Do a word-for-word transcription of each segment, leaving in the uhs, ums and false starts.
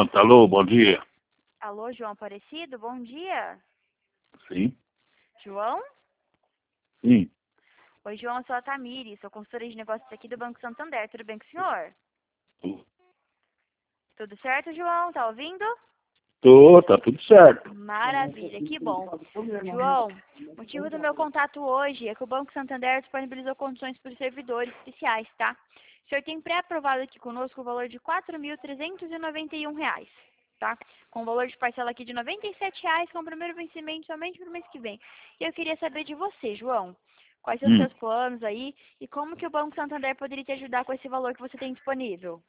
Pronto, alô, bom dia. Alô, João Aparecido, bom dia. Sim, João? sim. Oi, João, eu sou a Tamires, sou consultora de negócios aqui do Banco Santander. Tudo bem com o senhor? Tudo certo, João? Tá ouvindo? Tô, tá tudo certo. Maravilha, que bom. João, o motivo do meu contato hoje é que o Banco Santander disponibilizou condições para os servidores especiais, tá? O senhor tem pré-aprovado aqui conosco o valor de quatro mil trezentos e noventa e um reais, tá? Com o valor de parcela aqui de noventa e sete reais, com o primeiro vencimento somente para o mês que vem. E eu queria saber de você, João, quais são os Hum, seus planos aí e como que o Banco Santander poderia te ajudar com esse valor que você tem disponível?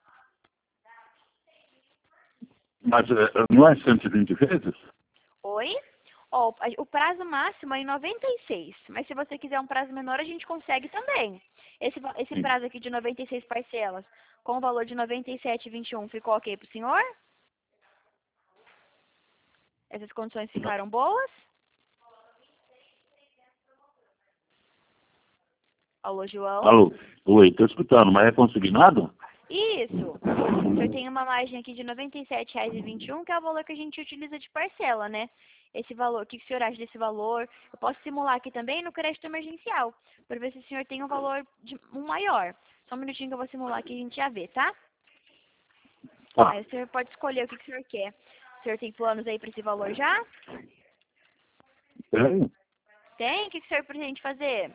mas é, não é cento e vinte vezes? Oi? Ó, o o prazo máximo é em noventa e seis, mas se você quiser um prazo menor, a gente consegue também. Esse, va- esse Sim. prazo aqui de noventa e seis parcelas, com o valor de noventa e sete e vinte e um, ficou ok pro senhor? Essas condições ficaram boas? Alô, João? Alô, oi, tô escutando, mas é consignado? Isso! O senhor tem uma margem aqui de noventa e sete reais e vinte e um, que é o valor que a gente utiliza de parcela, né? Esse valor, o que que o senhor acha desse valor? Eu posso simular aqui também no crédito emergencial, para ver se o senhor tem um valor de, um maior. Só um minutinho que eu vou simular aqui e a gente já vê, tá? Tá. Aí o senhor pode escolher o que, que o senhor quer. O senhor tem planos aí para esse valor já? Tem? Tem? O que, que o senhor pretende fazer?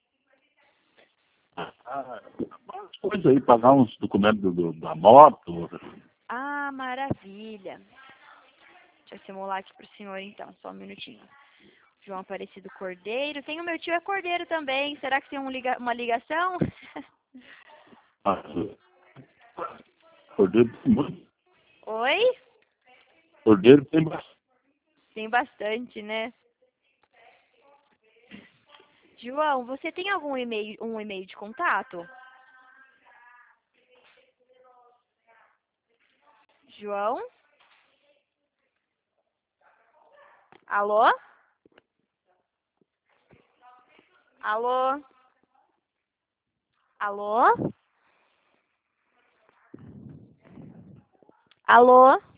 Ah, umas coisas aí, pagar uns documentos do, do- da moto. Ah, maravilha. Deixa eu simular aqui pro senhor então, só um minutinho. João Aparecido Cordeiro. Tem o meu tio é Cordeiro também. Será que tem um liga... uma ligação? Ah, cordeiro tem muito. Oi? Cordeiro tem bastante. Tem bastante, né? João, você tem algum e-mail, um e-mail de contato? João? Alô? Alô? Alô? Alô?